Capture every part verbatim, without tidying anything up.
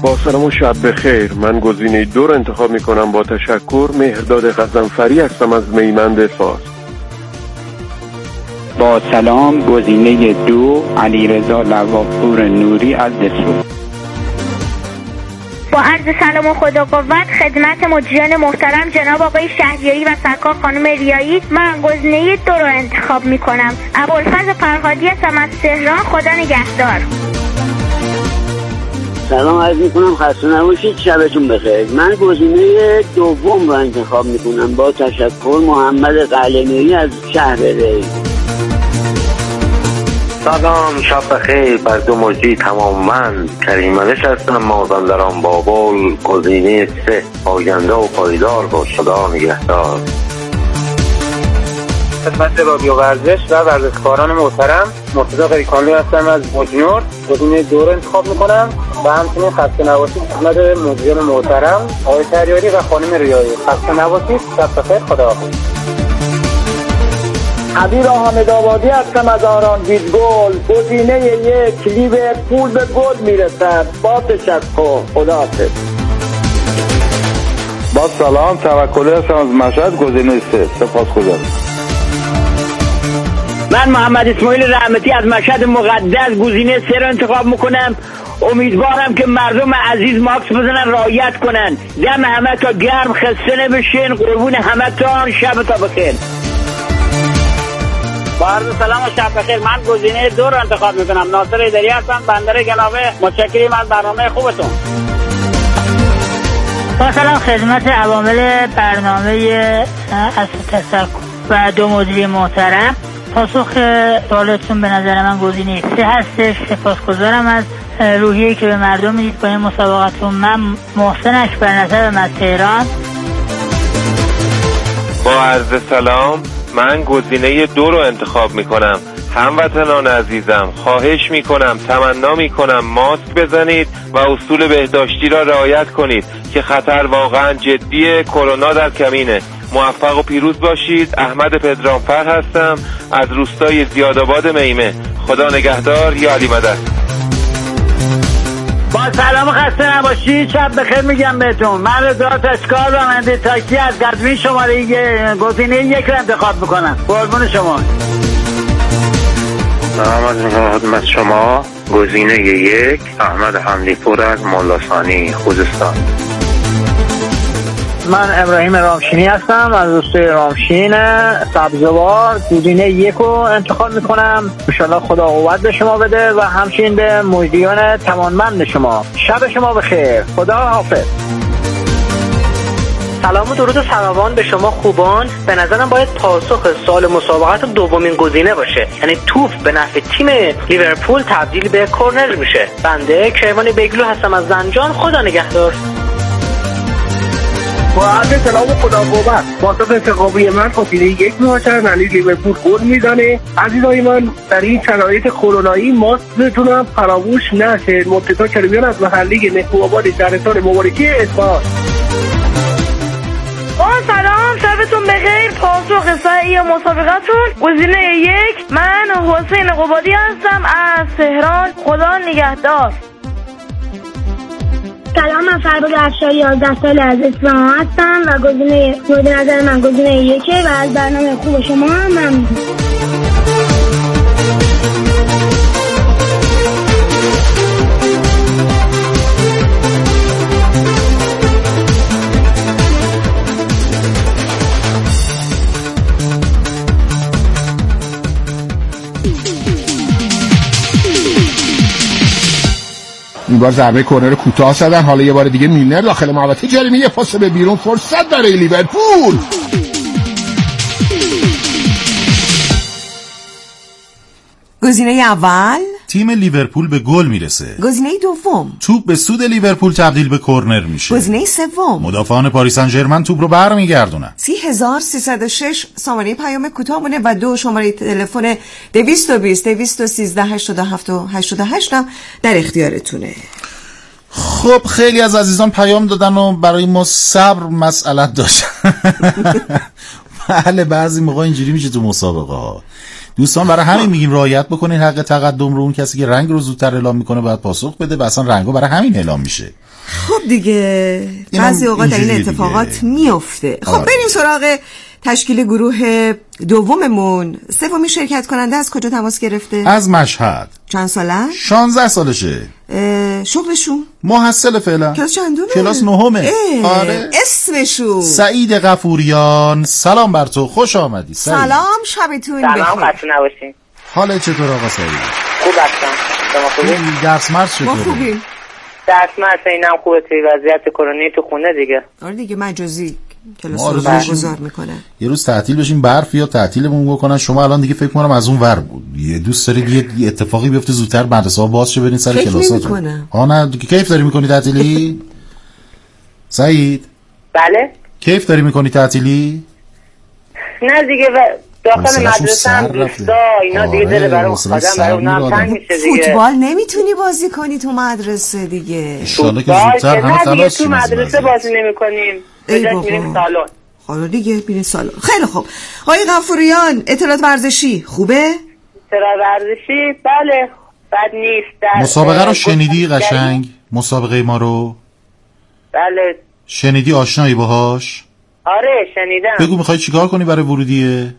با سلام و شب بخیر. من گزینه دو رو انتخاب میکنم. با تشکر. مهرداد غضنفری هستم از میمند فاس. با سلام، گزینه دو علیرضا لواپور نوری از دسو. با عرض سلام و خدا قوت خدمت مجریان محترم جناب آقای شهریاری و سرکار خانم ریایی، من گزینه دو رو انتخاب میکنم. ابوالفضل فرهادی هستم از تهران. خدا نگهدار. سلام عرض میکنم، خسته نباشید، شبتون بخیر. من گزینه دوم رو انتخاب میکنم. با تشکر. محمد قلعه‌نویی از شهر ری. سلام، شب بخیر بر دو مجری تمام. من کریم ملش هستم، مازندران بابل. گزینه سه آینده و پایدار با خدا نگهدار. خدمت رادیو ورزش و ورزشکاران محترم، مرتضی قریکانلو هستم از بوجنور. گزینه دو رو انتخاب میکنم و همچنین خسته نباشید خدمت مجریان محترم آقای شهریاری و خانم ریایی. خسته نباشید، شب بخیر، خداحافظ. عبیر حامد آبادی هستم از آران ویدگل. گزینه یک لیورپول به گل میرسد. با تشکر، خداحافظ. با سلام، توکلی هستم از مشهد. گزینه سه. سپاسگزارم. من محمد اسماعیل رحمتی از مشهد مقدس. گزینه سه رو انتخاب میکنم. امیدوارم که مردم عزیز ماکس بزنن، رعایت کنن. دم همه تا گرم، خسته نبشین. قربون همه تان، شب تا بخیر. با عرض سلام و شب بخیر. من گزینه دو رو انتخاب میکنم. ناصر ایدری هستم، بندر گناوه. متشکرم از برنامه خوبتون. با سلام خدمت عوامل برنامه از تشکر و دو مدیر محترم. پاسخ سوالتون به نظر من گزینه سه هستش. سپاسگزارم از روحیه‌ای که به مردم میدید با این مسابقتون. من محسن اکبر نصب از تهران. با عرض سلام، من گزینه دو رو انتخاب میکنم. هموطنان عزیزم، خواهش میکنم، تمنا میکنم ماسک بزنید و اصول بهداشتی را رعایت کنید که خطر واقعا جدیه. کرونا در کمینه. موفق و پیروز باشید. احمد پدرامفر هستم از روستای زیادآباد میمه. خدا نگهدار. یا علی مدد. با سلام و خسته نباشید، شب بخیر میگم بهتون. من رضا تشکار و راننده تاکسی از قزوین شماره گزینه یک رو انتخاب میکنم. قربون شما. سلام از خدمت شما. گزینه یک احمد حمدی پور از مولاسانی خوزستان. من ابراهیم رامشینی هستم از روستای رامشین سبزوار. گزینه یک رو انتخاب میکنم. انشالله خدا قوت به شما بده و همچنین به مجریان توانمند شما. شب شما بخیر. خدا حافظ. سلام و درود و سلام به شما خوبان. به نظرم باید پاسخ سال مسابقات دومین گزینه باشه، یعنی توپ به نفع تیم لیورپول تبدیل به کورنر میشه. بنده کیوان بیگلو هستم از زنجان. خدا نگهدار. با عرض سلام و خدا قوت. پاسخ انتخابی من گزینه یک محترم، یعنی لیورپول گل میزنه. عزیزای من، در این شرایط کرونایی ماستتون هم فراموش نشه. مرتضی کریمیان از محله نکوآباد شهرستان مبارکی اصفهان. با سلام، شبتون بخیر. پاسخ صحیح مسابقتون گزینه یک. من حسین قبادی هستم از تهران. خدا نگهدار. سلام، من فرباد افشاری یازده سال از اصفهان هستم و گزینه مورد نظر من گزینه یکه و از برنامه خوب شما ممنون. این بار ضربه کرنر کوتاه زدن. حالا یه بار دیگه میلنر داخل محوطه جریمه، یه پاس به بیرون، فرصت برای لیورپول. گزینه اول تیم لیورپول به گل میرسه. گزینه دوم توپ به سود لیورپول تبدیل به کرنر میشه. گزینه سوم مدافعان پاریس سن ژرمن توپ رو برمیگردونن. سی هزار سیصد و شش شماره پیام کوتاه مونه و دو شماره تلفن دویست و بیست دویست و سیزده هشتاد و هفت و هشتاد و هشت در اختیارتونه. خب خیلی از عزیزان پیام دادن و برای ما صبر مسئله داشتن. بله بعضی موقع اینجوری میشه تو مسابقه ها. دوستان برای همین میگیم رعایت بکنین حق تقدم رو. اون کسی که رنگ رو زودتر اعلام میکنه باید پاسخ بده و اصلا رنگو برای همین اعلام میشه. خب دیگه بعضی اوقات این اتفاقات میفته. خب آره. بریم سراغ تشکیل گروه دوممون. سومین شرکت کننده از کجا تماس گرفته؟ از مشهد. چند ساله؟ شانزده سالشه. شغلشون؟ محصل فعلا. کلاس چندمه؟ کلاس نهمه. آره. اسمشون؟ سعید غفوریان. سلام بر تو، خوش آمدی سعید. سلام، شبتون بخیر. سلام، خسته نباشین. حالت چطور آقا سعید؟ خوب هستم. شما خوبی؟ درس مرس چطوره؟ ما خوبیم. درس مرس اینم خوبه، توی وضعیت کرونا تو خونه دیگه. آره دیگه مجازی کلاس رو برگزار میکنن. یه روز تعطیل بشیم برف یا تعطیلمون بکنن. شما الان دیگه فکر کنم از اون ور بود. یه دوست دارید یه اتفاقی بیفته زودتر مدرسه ها باز شه برین سر کلاساتون. ها نه کیف داری میکنی تعطیلی؟ سعید؟ بله؟ کیف داری میکنی تعطیلی؟ نه دیگه داخل مدرسه هم دوستا اینا دیگه داره برای آدم برای اونم تنگ میشه دیگه. فوتبال نمیتونی بازی کنی تو مدرسه دیگه. ان شاءالله که زودتر همه خلاص تو مدرسه بازی نمیکنیم. بجاش میریم سالن. حالا دیگه میریم سالن. خیلی خوب. آقای غفوریان اطلاعات ورزشی خوبه؟ اطلاعات ورزشی بله بد نیست. مسابقه رو شنیدی قشنگ؟ مسابقه ما رو؟ بله. شنیدی آشنایی باهاش؟ آره شنیدم. بگو میخوای چیکار کنی برای ورودیه؟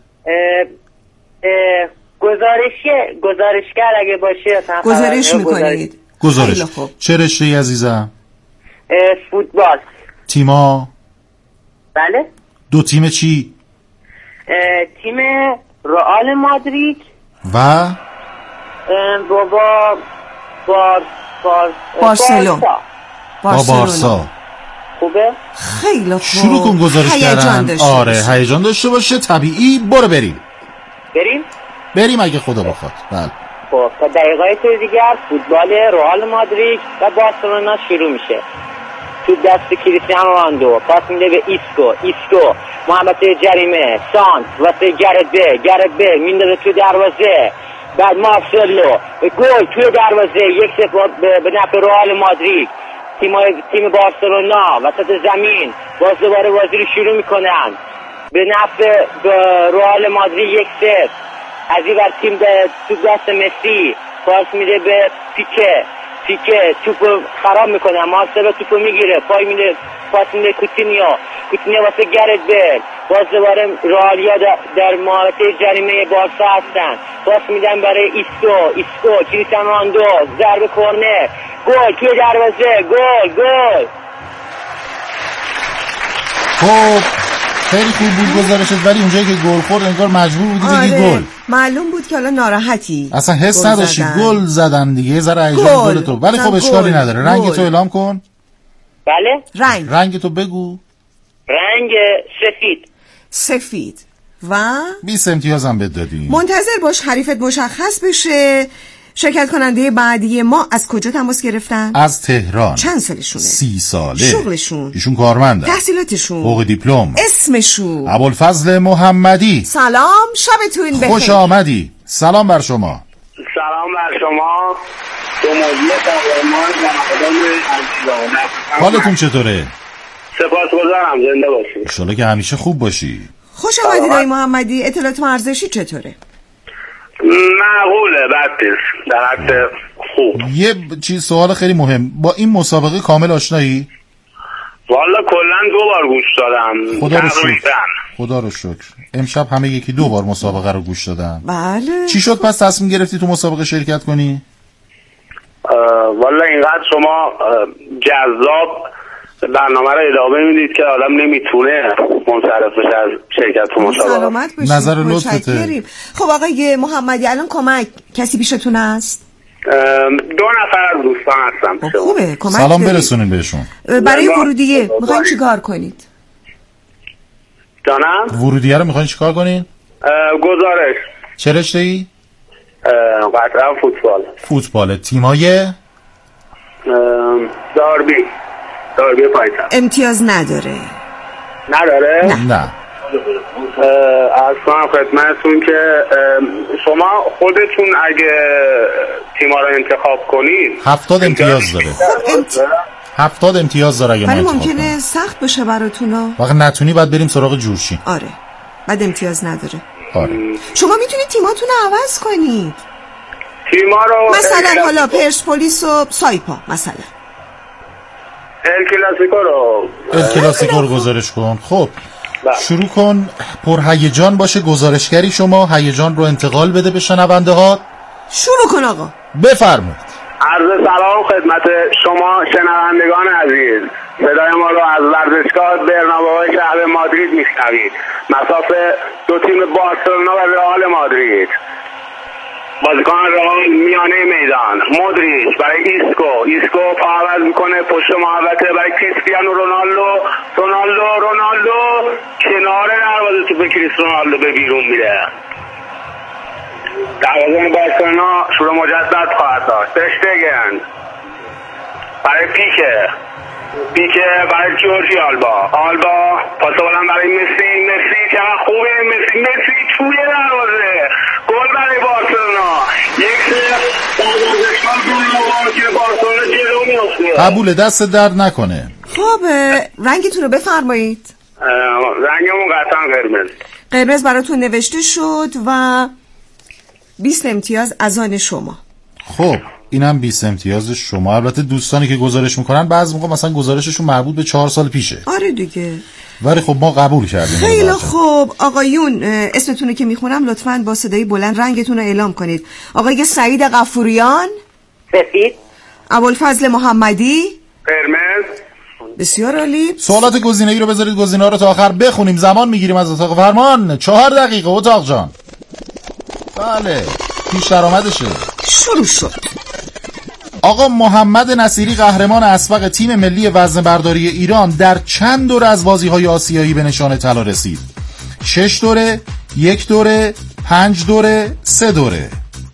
گزارشی گزارشگر اگه باشه گزارش میکنید. گزارش. چه رشته‌ای عزیزم؟ فوتبال. تیما؟ بله. دو تیم چی؟ تیم رئال مادرید و بابا بار بار بارسلون. با بارسا. خوبه؟ خیلی خوب. شروع کن گزارش کردن. آره هیجان داشته باشه طبیعی. برو بریم. بریم؟ بریم اگه خدا بخواد. بله. خب تا دقیقه دیگر فوتبال رئال مادرید و بارسلونا شروع میشه. تو دست کریستیانو رونالدو پاس میده به ایسکو. ایسکو محوطه جریمه سانت واسه گرت به گرت به میندازه تو دروازه. بعد مارسلو گل توی دروازه. یک صفر به نفع رئال مادرید. تیم تیم بارسلونا وسط زمین باز دوباره بازی رو شروع میکنن به نفع رئال مادرید. یک صفر از این بر تیم تو دست مسی پاس میده به پیکه. پیکه توپو خراب میکنه. مارسلو توپو میگیره پای میده پاس میده کوتینیو. کوتینیو واسه گرت بیل. باز دوباره رئالیا در محوطه جریمه بارسا هستن. پاس میدن برای ایسکو. ایسکو کریستیانو رونالدو ضربه کرنر. گل توی دروازه. گل گل. خب خیلی خوب بود گزارشت ولی اونجایی که گل خورد انگار مجبور بودی بگی آره. گل. معلوم بود که حالا ناراحتی. اصلا حس نداشتی گل زدن دیگه. ذره هیجان گل تو. ولی خب اشکالی نداره. رنگ تو اعلام کن. بله؟ رنگ. رنگ تو بگو. رنگ سفید. سفید. و بیست امتیازم بد دادیم. منتظر باش حریفت مشخص بشه. شرکت کننده بعدی ما از کجا تماس گرفتن؟ از تهران. چند سالشونه؟ سی ساله. شغلشون؟ ایشون کارمندن. تحصیلاتشون؟ فوق دیپلم. اسمشون؟ ابوالفضل محمدی. سلام شبتون بخیر. خوش آمدی. سلام بر شما. سلام بر شما. دو موضوع تقریمان و حالتون چطوره؟ سپاسگزارم زنده باشید. انشالله که همیشه خوب باشی. خوش آمدید آقای محمدی. اطلاعات ورزشی چطوره؟ معقوله بد نیست در حد خوب. یه چیز سوال خیلی مهم. با این مسابقه کامل آشنایی؟ والا کلا دو بار گوش دادم. خدا رو شکر. خدا رو شکر. امشب همه یکی دو بار مسابقه رو گوش دادن. بله. چی شد پس تصمیم گرفتی تو مسابقه شرکت کنی؟ والا اینقدر شما جذاب برنامه رو ادامه میدید که آدم نمیتونه منصرف بشه از شرکت تو مسابقه. سلامت باشید. نظر لطفته. خب آقای محمدی الان کمک کسی پیشتون است؟ دو نفر از دوستان هستم. خب خوبه کمک سلام برسونین بهشون. برای ورودیه میخواین چیکار کنید؟ جانم؟ ورودیه رو میخواین چیکار کنین؟ گزارش. چه رشته‌ای؟ قطعا فوتبال. فوتبال. تیمای؟ داربی. داربی پایتخت. امتیاز نداره. نداره؟ نه. نه. اصلا خدمتتون که شما خودتون اگه تیما رو انتخاب کنید هفتاد امتیاز داره. هفتاد امتیاز داره اگه ما انتخاب کنیم. ممکنه سخت بشه براتون. وقت نتونی بعد بریم سراغ جورشین. آره. بعد امتیاز نداره. آره. شما میتونید تیماتون رو عوض کنید. تیما رو مثلا حالا پرسپولیس و سایپا مثلا ال کلاسیکو رو ال کلاسیکو رو گزارش کن. خب شروع کن، پر هیجان باشه گزارشگری شما، هیجان رو انتقال بده به شنونده ها. شروع کن آقا. بفرمایید. عرض سلام خدمت شما شنوندگان عزیز. صدای ما رو از ورزشگاه برنابئو شهر مادرید میشنوید. مسافه دو تیم بارسلونا و رئال مادرید. بازیکن رئال میانه میدان مودریچ برای ایسکو، ایسکو پاور میکنه پشت محوطه برای کریستیانو رونالدو، رونالدو رونالدو کنار دروازه توپ کریس رونالدو به بیرون میره. دروازه‌بان بارسلونا شروع مجدد خواهد داشت. ترشتگن برای پیکه، پیکه برای جورجی آلبا، آلبا پاس بلند برای مسی، مسی چقدر خوبه، مسی مسی توی دروازه، گل برای بارسلونا. یک سه قبول، دست درد نکنه. خب رنگتون رو بفرمایید. رنگمون قطعا قرمز. قرمز براتون نوشته شد و بیست امتیاز از آن شما. خب اینم بیست امتیاز شما. البته دوستانی که گزارش میکنن بعضی موقع مثلا گزارششون مربوط به چهار سال پیشه. آره دیگه. ولی خب ما قبول کردیم. خیلی خوب آقایون، اسمتون رو که میخونم لطفاً با صدای بلند رنگتون رو اعلام کنید. آقای سعید غفوریان سفید، ابوالفضل محمدی قرمز. بسیار عالی. سوالات گزینه‌ای رو بذارید گزینه‌ها رو تا آخر بخونیم، زمان میگیریم از اتاق فرمان. چهار دقیقه اتاق جان. بله پیش درآمدشه. شروع شد. آقا محمد نصیری قهرمان اسبق تیم ملی وزنه‌برداری ایران در چند دوره از بازی‌های آسیایی به نشان طلا رسید؟ شش دوره، یک دوره، پنج دوره، سه دوره.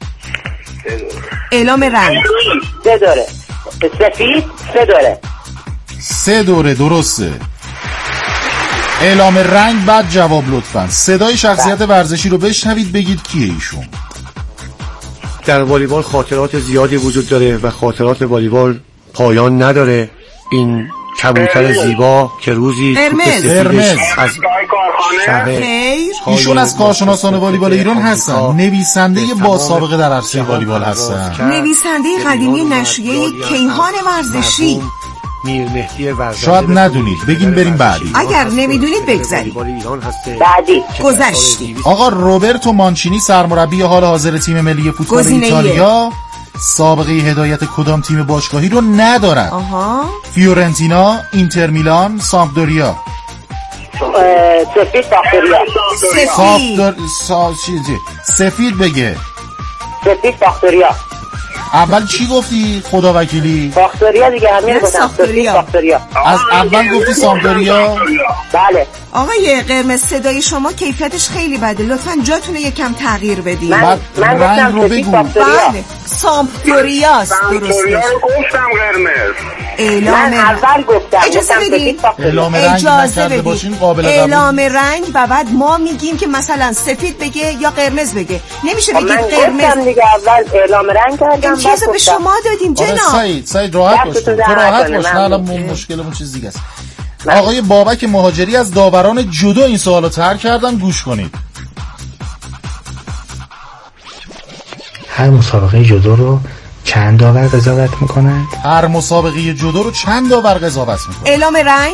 اعلام رنگ. سه دوره. سفید سه دوره. سه دوره درسته. اعلام رنگ بعد جواب لطفاً. صدای شخصیت ورزشی رو بشنوید بگید کیه ایشون. در والیبال خاطرات زیادی وجود داره و خاطرات والیبال پایان نداره. این کبوتر زیبا که روزی قرمز از شهر ایشون از کارشناسان والیبال ایران هستن، نویسنده با سابقه در عرصه والیبال هستن، نویسنده قدیمی نشریه کیهان ورزشی. شاید ندونید، بگیم بریم بعدی. اگر نمیدونید بگذارید. بعدی گذشتیم. آقا روبرتو مانچینی سرمربی حال حاضر تیم ملی فوتبال ایتالیا سابقه هدایت کدام تیم باشگاهی رو ندارد؟ آها. فیورنتینا، اینتر میلان، سامپدوریا. سفید ساختوریا. ساختور سا... چیزی سفید بگه. سفید ساختوریا. اول چی گفتی؟ خدا وکیلی ساختوریا دیگه، همین گفتم. ساختوریا. از اول گفتی سامپدوریا؟ بله. آقای قرمز صدای شما کیفیتش خیلی بده، لطفاً جاتون رو یکم تغییر بدید. من من رنگ رو بگو. بله سامپدوریاست. سامپدوریا رو گفتم قرمز. اعلام من اول گفتم. اجازه بدید. اعلام رنگ نکرده باشین قابل قبول. اعلام رنگ و بعد ما میگیم که مثلا سفید بگه یا قرمز بگه. نمیشه بگید قرمز. من دیگه اول اعلام رنگ کردم. امتیاز به شما دادیم جناب. سعید سعید راحت باش. تو راحت باش. نه مشکلمون چیز دیگه است. آقای بابک مهاجری از داوران جودو این سوالو طرح کردن، گوش کنید. هر مسابقه جودو رو چند داور قضاوت میکنند؟ هر مسابقه جودو رو چند داور قضاوت میکنند؟ اعلام رنگ.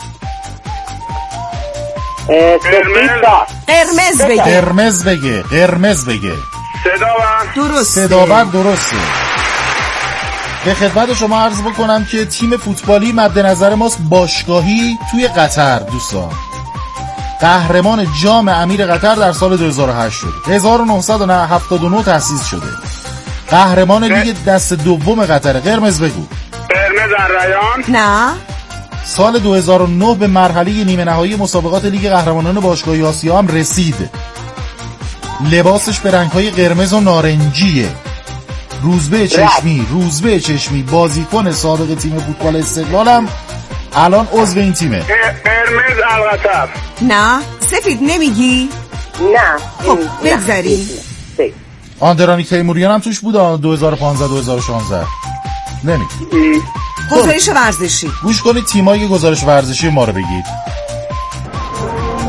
قرمز بگه. قرمز بگه. قرمز بگه. صداور درسته. صداور درسته. به خدمت شما عرض بکنم که تیم فوتبالی مد نظر ماست باشگاهی توی قطر. دوستان قهرمان جام امیر قطر در سال دو هزار و هشت شده. هزار و نهصد و هفتاد و نه تأسیس شده. قهرمان لیگ دست دوم قطر. قرمز بگو. قرمز الریان. نه. سال دو هزار و نه به مرحله نیمه نهایی مسابقات لیگ قهرمانان باشگاهی آسیا هم رسید. لباسش به رنگ‌های قرمز و نارنجیه. روزبه چشمی روزبه چشمی بازیکن سابق تیم فوتبال استقلال هم الان عضو این تیمه. قرمز القطر. نه سفید نمیگی؟ نه. خب بگذاریم. آندرانی تیموریان هم توش بود دو هزار و پانزده دو هزار و شانزده. نمیگی. گزارش ورزشی. گوش کنید تیمای گزارش ورزشی ما رو بگید.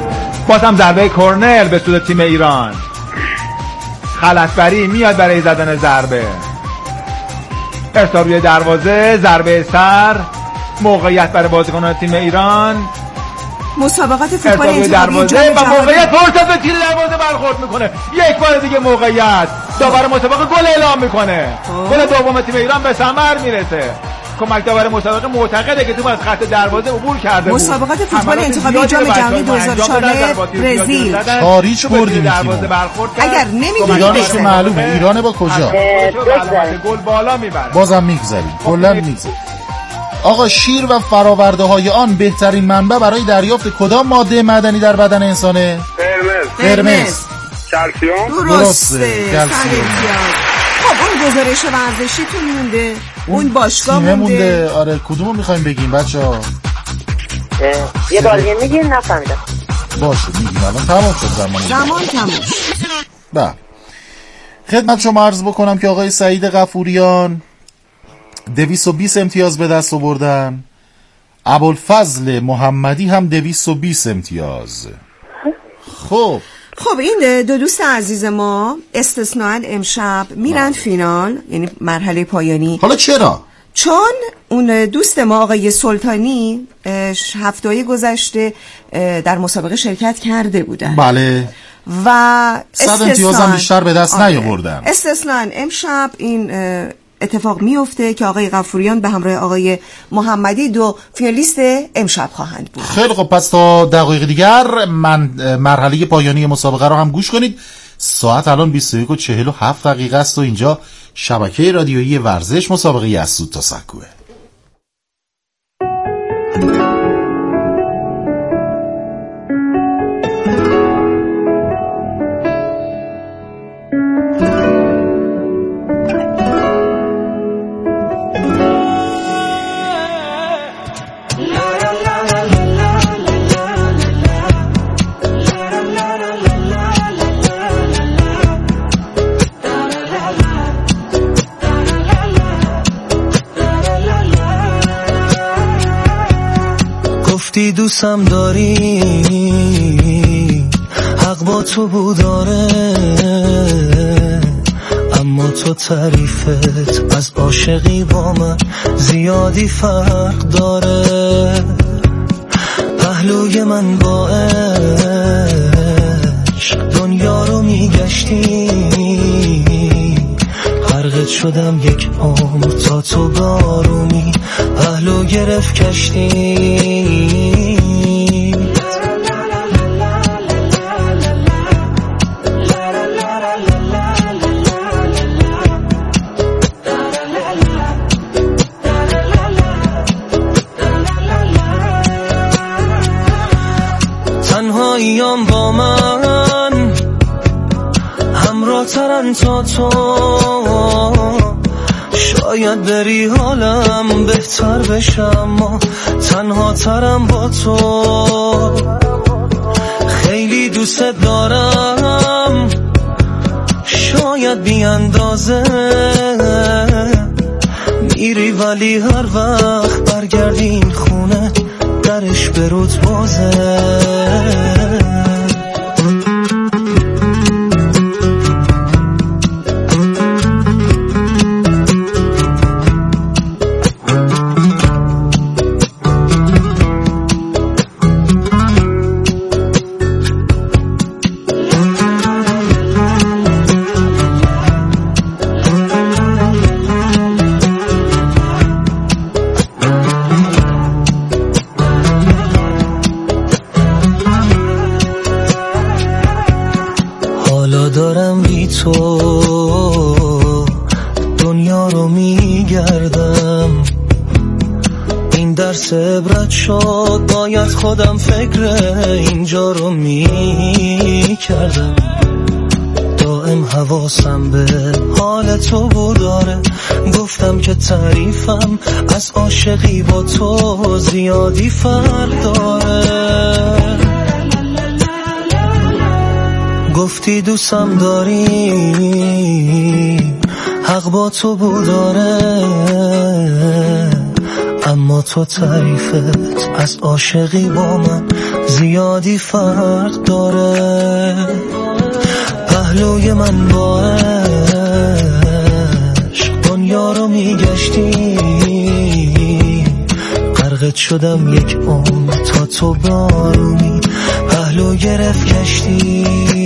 بازم ضربه کرنر به سود تیم ایران. خلطبری میاد برای زدن ضربه. ارسال روی دروازه، ضربه سر، موقعیت برای بازیکنان تیم ایران. مسابقات فوتبال انتخابی جام و موقعیت فرصت به تیر دروازه برخورد میکنه. یک بار دیگه موقعیت. داور مسابقه گل اعلام میکنه. گل دوم تیم ایران به ثمر میرسه. کمک داور مسابقه معتقده که توپ از خط دروازه عبور کرده بود. مسابقات فوتبال انتخابی جام جهانی دو هزار و چهارده برزیل تاریخ بردیم اگر نمیدونید ایرانش معلومه. ایران با کجا گل بالا میبره. بازم میگذاریم کلا میگذاریم. آقا شیر و فراورده های آن بهترین منبع برای دریافت کدام ماده معدنی در بدن انسانه؟ قرمز. قرمز. کلسیم. درسته. خب اون گزارش ورزشیتون مونده، اون باشگاه مونده. مونده. آره کدومو میخوایم بگیم بچه‌ها؟ یه بار دیگه میگین نفهمیدم. باشه میگیم الان تمام شد زمان. زمان تمام. بله. خدمت شما عرض بکنم که آقای سعید غفوریان دویست و بیست امتیاز به دست آوردن. ابوالفضل محمدی هم دویست و بیست امتیاز. خب خب این دو دوست عزیز ما استثناً امشب میرن آه. فینال، یعنی مرحله پایانی. حالا چرا؟ چون اون دوست ما آقای سلطانی هفته‌های گذشته در مسابقه شرکت کرده بودن. بله. و صد امتیاز هم بیشتر به دست نیاوردن. استثناً امشب این اتفاق میفته که آقای غفوریان به همراه آقای محمدی دو فینالیست امشب خواهند بود. خیلی خب پس تا دقایق دیگر من مرحله پایانی مسابقه رو هم گوش کنید. ساعت الان بیست و یک و چهل و هفت دقیقه است و اینجا شبکه رادیویی ورزش مسابقه یسود تا سکوه. گفتی دوستم داری حق با تو بوداره، اما تو تعریفت از عاشقی با من زیادی فرق داره. پهلوی من با عشق دنیا رو میگشتی، غرقت شدم یک عمر تا تو بارومی پهلو گرفت کشتی. تنهاییام با من همراه ترن تا تو، شاید بری حالم بهتر بشم، اما تنها ترم با تو. خیلی دوست دارم شاید بی اندازه، میری ولی هر وقت برگردی این خونه درش برود بازه. تو دنیا رو میگردم، این درس عبرت شد، باید خودم فکر اینجا رو میکردم. دائم حواسم به حال تو بوداره، گفتم که تعریفم از عاشقی با تو زیادی فرق داره. گفتی دوستم داری حق با تو بوداره، اما با تو تعریفت از عاشقی با من زیادی فرق داره. پهلوی من با عشق دنیا رو میگشتی، غرقت شدم یک عمر تا تو بارومی پهلو گرفت کشتی.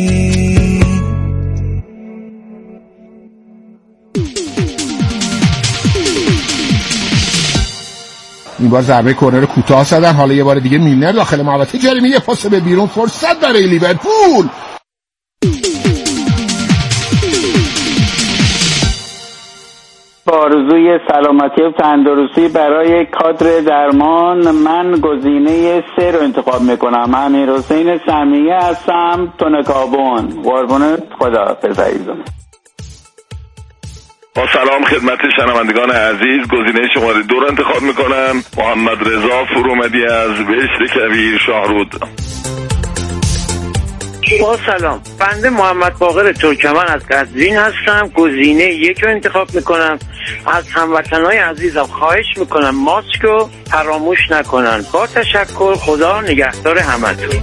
این بار ضربه کرنر کوتاه زدن، حالا یه بار دیگه میلنر داخل محوطه جریمه، یه پاس به بیرون، فرصت برای لیورپول. با آرزوی سلامتی و تندرستی برای کادر درمان، من گزینه سه رو انتخاب میکنم. امیرحسین سمیه هستم، تونکابون. قربونت، خدا حافظ عزیزم. با سلام خدمت شنوندگان عزیز، گزینه شماره دو رو انتخاب میکنم. محمد رضا فرومدی از بهشت کویر شاهرود. با سلام، بنده محمد باقر ترکمن از قزوین هستم. گزینه یک رو انتخاب میکنم. از هموطنهای عزیزم خواهش میکنم ماسک رو فراموش نکنن. با تشکر، خدا نگهدار همتون.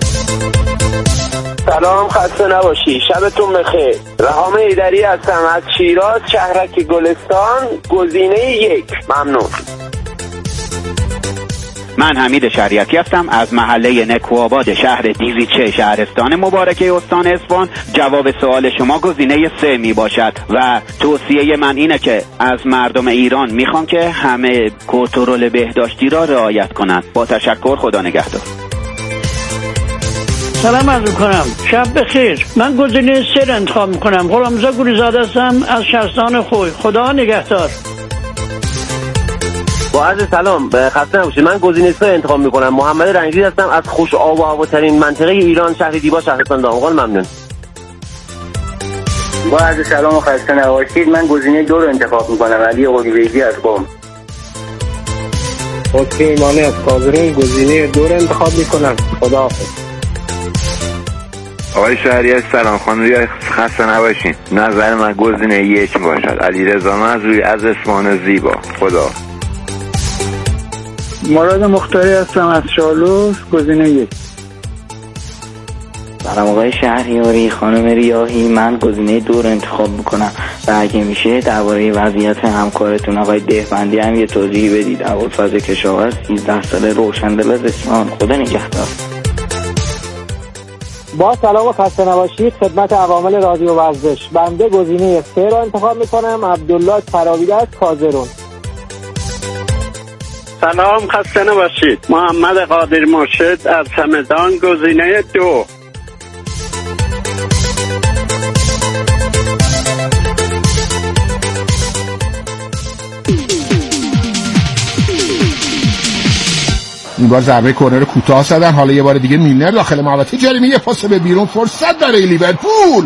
سلام، خسته نباشی، شبتون بخیر. رهام ایدری هستم از شیراز، شهرک گلستان. گزینه یک. ممنون. من حمید شریعتی هستم از محله نکوآباد شهر دیزیچه شهرستان مبارکه استان اصفهان. جواب سوال شما گزینه سه می باشد و توصیه من اینه که از مردم ایران میخوام که همه کنترل بهداشتی را رعایت کنند. با تشکر، خدا نگهدار. سلام عرض میکنم، شب بخیر. من گزینه سه را انتخاب میکنم. غلامرضا گوریزاده هستم از شهرستان خوی. خدا نگهدار. با عرض سلام، خسته نباشید. من گزینه سه انتخاب میکنم. محمد رنگی هستم از خوش آب و هواترین منطقه ایران، شهر دیبا، شهرستان دامغان. ممنون. با عرض سلام و خسته نباشید. من گزینه دو رو انتخاب میکنم. علی قلیبیگی از قم. حسین ایمانی از کازرین. گزینه دو رو انتخاب میکنم. خداحافظ. آقای شهریار سلام، خانوی خسته نباشین. نظر من گزینه یک باشد. علی رضا منصوری از اصفهان زیبا. خدا. مراد مختاری هستم از شالوس. گزینه یک. سلام آقای شهریاری، خانم ریاحی. من گزینه دو رو انتخاب میکنم و اگه میشه درباره وضعیت همکارتون آقای دهبندی هم یه توضیح بدید. ابوالفضل کشاورز، سیزده ساله، روشندل از اصفهان. خدا نگهدار. با سلام و خسته نباشید خدمت عوامل رادیو ورزش. بنده گزینه سه رو انتخاب میکنم. عبدالله تراویده از کازرون. سلام، خسته نباشید. محمد قادر مرشد از همدان. گزینه دو. این بار ضربه کرنر کوتاه زدن، حالا یه بار دیگه میلنر داخل محوطه جریمه، یه پاس به بیرون، فرصت برای لیورپول.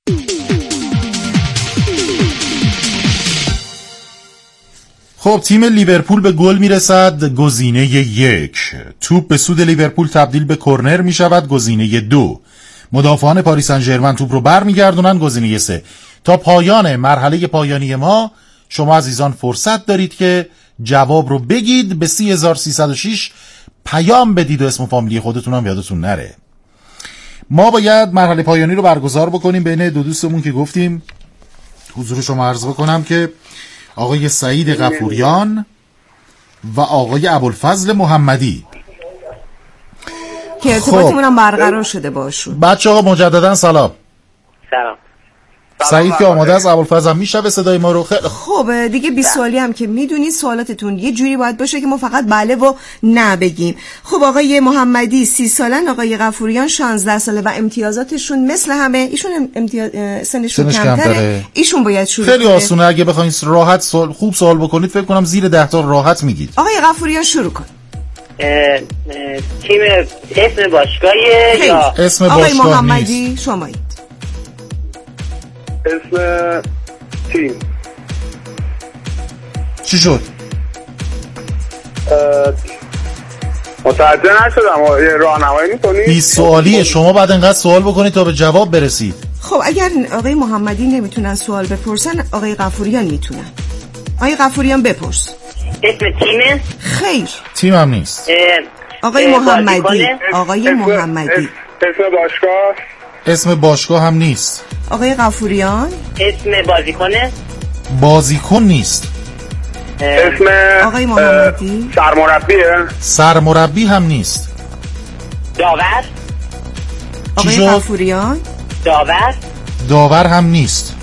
خب تیم لیورپول به گل میرسد. گزینه یک. توپ به سود لیورپول تبدیل به کرنر میشود. گزینه دو. مدافعان پاریس سن ژرمن توپ رو برمیگردونن. گزینه سه. تا پایان مرحله پایانی ما شما عزیزان فرصت دارید که جواب رو بگید. به سی هزار و سیصد و شش پیام بدید و اسم و فامیلی خودتون هم یادتون نره. ما باید مرحله پایانی رو برگزار بکنیم بین دو دوستمون که گفتیم. حضور شما عرض بکنم که آقای سعید غفوریان و آقای ابوالفضل محمدی که ارتباطمون هم برقرار شده باشون. بچه ها مجددا سلام. سلام. سعید که آماده است، ابوالفضل هم میشنوه صدای ما رو. خیلی خب دیگه بیست سوالی هم که میدونید سوالاتتون یه جوری باید باشه که ما فقط بله و نه بگیم. خب آقای محمدی سی سالن، آقای غفوریان شانزده ساله و امتیازاتشون مثل همه. ایشون امتیاز سنشون کمتره. ایشون باید شروع خیلی آسونه. اگه بخواید راحت سوال خوب سوال بکنید فکر کنم زیر ده تا راحت میگید. آقای غفوریان شروع کن. تیم اسم باشگاهیه یا اسم آقای باشگاه محمدی نیست. شمایید. اسم تیم چی شد؟ متوجه نشدم، یه راهنمایی می‌کنید؟ بیست سوالیه، شما بعد انقدر سوال بکنید تا به جواب برسید. خب اگر آقای محمدی نمیتونن سوال بپرسن، آقای غفوریان میتونن. آقای غفوریان بپرس. اسم تیمه؟ خیر. تیم هم نیست. آقای محمدی. آقای محمدی. اسم باشگاه؟ اسم باشگاه هم نیست. آقای غفوریان. اسم بازیکنه؟ بازیکن نیست. اسم آقای محمدی. سرمربیه؟ سرمربی هم نیست. داور؟ آقای غفوریان. داور؟ داور هم نیست.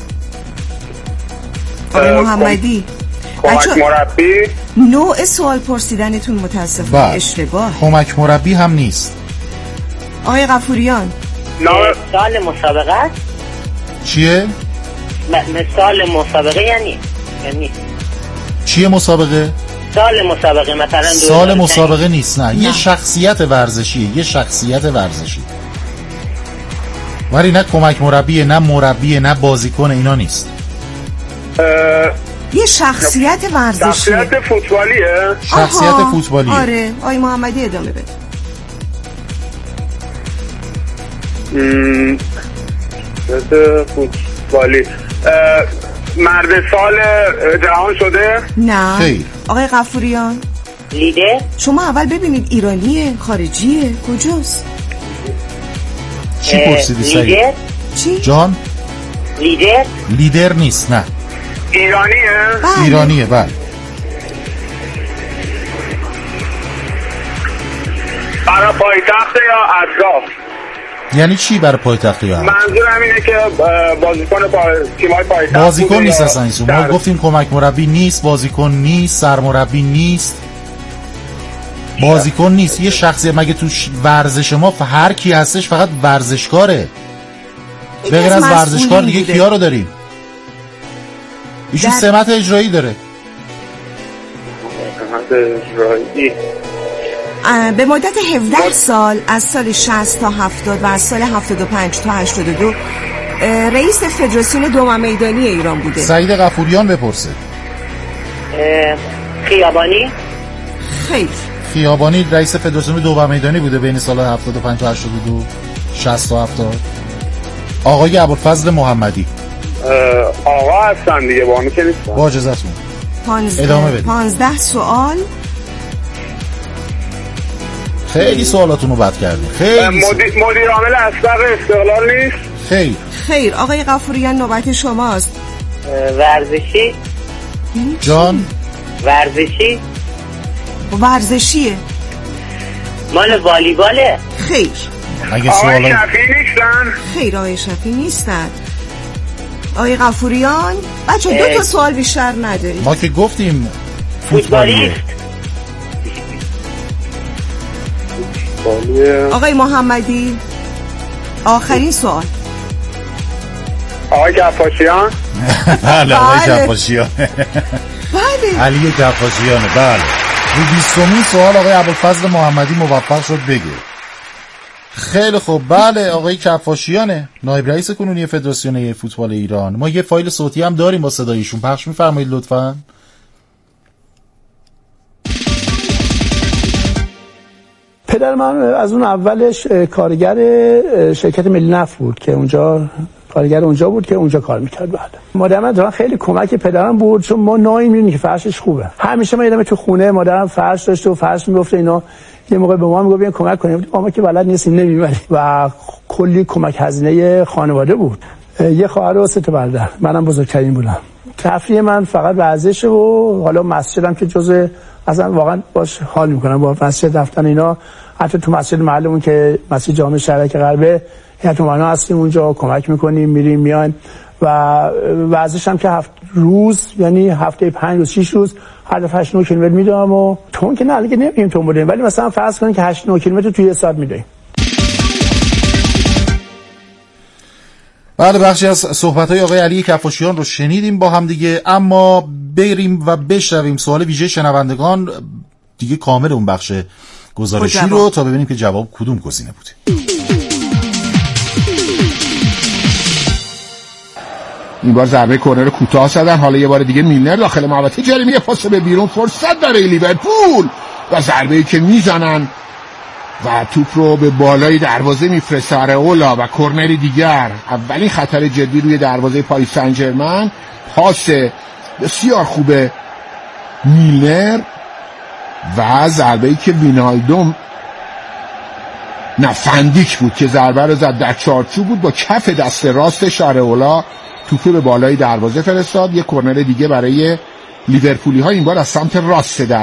آقای محمدی. کمک مربی؟ نوع سوال پرسیدنتون متاسفانه اشتباه. کمک مربی هم نیست. آقای غفوریان. سال مسابقه است؟ چیه؟ مثال مسابقه یعنی یعنی چیه مسابقه؟ سال مسابقه مثلا سال مسابقه نیست. نه. نه یه شخصیت ورزشیه. یه شخصیت ورزشی. ولی نه کمک مربیه، نه مربیه، نه بازیکن، اینا نیست. یه شخصیت ورزشی. شخصیت فوتبالیه؟ شخصیت فوتبالیه. آره. آقای محمدی ادامه بده. شخصیت فوتبالی. مرد سال جهان شده؟ نه. خیر. آقای غفوریان. لیدر؟ شما اول ببینید ایرانیه خارجیه کجاست؟ چی پرسیدی سعید؟ لیدر؟ چی؟ جان؟ لیدر؟ لیدر نیست. نه. ایرانیه؟ بله. ایرانیه. بله. برای پایتخت یا اطراف؟ یعنی چی برای پایتخت یا اطراف؟ منظورم اینه که بازیکن پا... تیمای پایتخت بازیکن نیست اصلا این ما در... گفتیم کمک مربی نیست، بازیکن نیست، سرمربی نیست، بازیکن نیست. یه شخصیت. مگه تو ورزش ما هر کی هستش فقط ورزشکاره؟ به غیر از ورزشکار دیگه کیا رو داریم؟ ایشون در... سمت اجرایی داره. سمت اجرایی به مدت هفده سال از سال شصت تا هفتاد و از سال هفتاد و پنج تا هشتاد و دو رئیس فدراسیون دوم میدانی ایران بوده. سعید غفوریان بپرسه. خیابانی؟ خیر. خیابانی رئیس فدراسیون دوم میدانی بوده بین سال هفتاد و پنج تا هشتاد و دو، شصت تا هفتاد. آقای ابوالفضل محمدی. آقا هستن دیگه، بانو که نیستن. با اجازهتون ادامه بدید. پانزده سوال. خیلی سوالاتونو بد کردیم. خیلی مدیر مدیر عامل اسبق استقلال نیست؟ خیر. خیر. آقای غفوریان نوبت شماست. ورزشی؟ جان؟ ورزشی؟ ورزشیه. مال والیباله؟ خیر. اگه آقای سوال شفیعی نیستن؟ خیر آقای شفیعی نیستن. آقای غفوریان بچه دو تا سوال بیشتر نداریم. ما که گفتیم فوتبالیه. آقای محمدی آخرین سوال. آقای کفاشیان؟ بله آقای کفاشیان. بله علی کفاشیانه. بله. رو بیستمین سوال آقای ابوالفضل محمدی موفق شد بگه. خیلی خوب. بله آقای کفاشیانه، نایب رئیس کنونی فدراسیون فوتبال ایران. ما یه فایل صوتی هم داریم با صدایشون، پخش می‌فرمایید لطفاً. پدر من از اون اولش کارگر شرکت ملی نفت بود که اونجا کارگر اونجا بود که اونجا کار میکرد. بعد مادر من دارن خیلی کمک پدرم بود، چون ما نایم می‌بینیم که فرشش خوبه. همیشه ما یادم تو خونه مادرم فرش داشت و فرش میگفت اینا، یه موقع به ما میگفت بیاین کمک کنیم، ما که بلد نیستیم نمی‌بریم و کلی کمک هزینه خانواده بود. یه خواهر و سه تا برادر، منم بزرگترین بودم. تفریح من فقط ورزش و حالا مسجدم که جزء اصلا واقعا باش حال میکنم با مسجد رفتن اینا. حتی تو مسجد محلمون که مسجد جامع شریعت غربه حتی ما هستیم اونجا کمک میکنیم، میریم میایم و ورزش هم که هفت روز یعنی هفته پنج روز شش روز هر دفعه هشت نه کیلومتر میدوام و تون که نه دیگه نمیگیم تون بودیم، ولی مثلا فرض کنیم که هشت نه کیلومتر توی یه ساعت میدویم. بعد بخشی از صحبت‌های آقای علی کفاشیان رو شنیدیم با هم دیگه، اما بریم و بشنویم سوال ویژه شنوندگان دیگه کامل اون بخش گزارشی رو تا ببینیم که جواب کدوم گزینه بوده. این بار ضربه کرنر کوتاه زدن، حالا یه بار دیگه میلنر داخل محوطه جریمه، پاس به بیرون، فرصت برای لیورپول و ضربه‌ای که میزنن و توپ رو به بالای دروازه میفرسته آرئولا و کرنری دیگر. اولین خطر جدی روی دروازه پاریس سن ژرمن. پاس بسیار خوبه میلنر و ضربه‌ای که وینالدوم نه فندیک بود که ضربه رو زد در چارچوب بود، با کف دست راست شارئولا توپ به بالای دروازه فرستاد. یک کرنر دیگه برای لیورپولی ها، این بار از سمت راست در